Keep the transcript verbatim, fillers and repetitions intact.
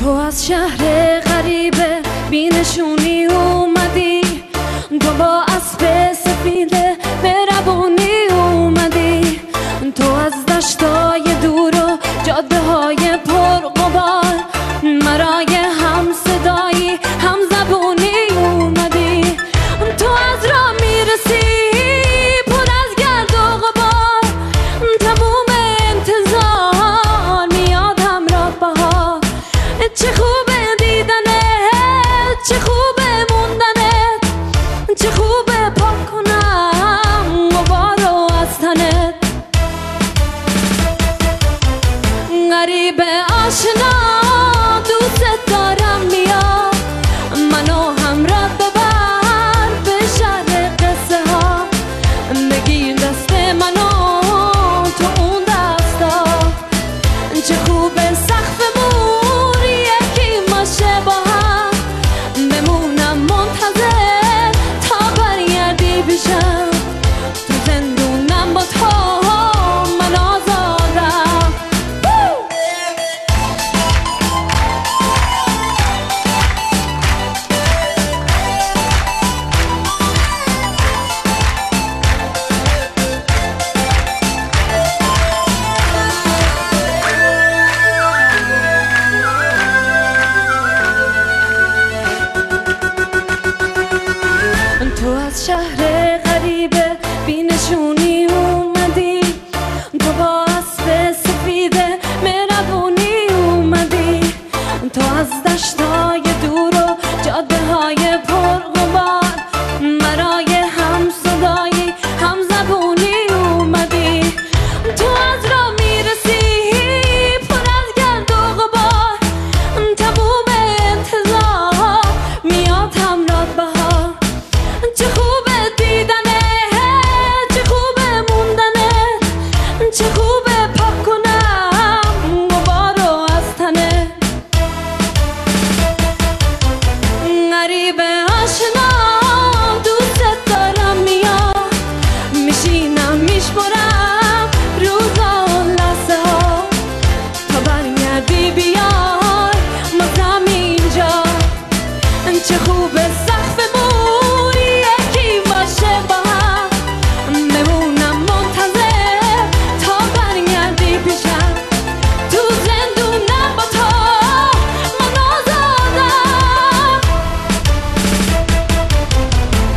تو از شهر غریبه بینشونی اومدی، تو با اسب سفیده بربونی اومدی، تو از دشتای دور و جاده های پرغبار مرای هم صدایی هم زبونی اومدی، تو از راه میرسی پر از گرد و غبار، تموم انتظار میاد همراه بهار. چه خوبه دیدنت، چه خوبه موندنت، چه خوبه پاک کنم غبارو از تنت. غریب آشنا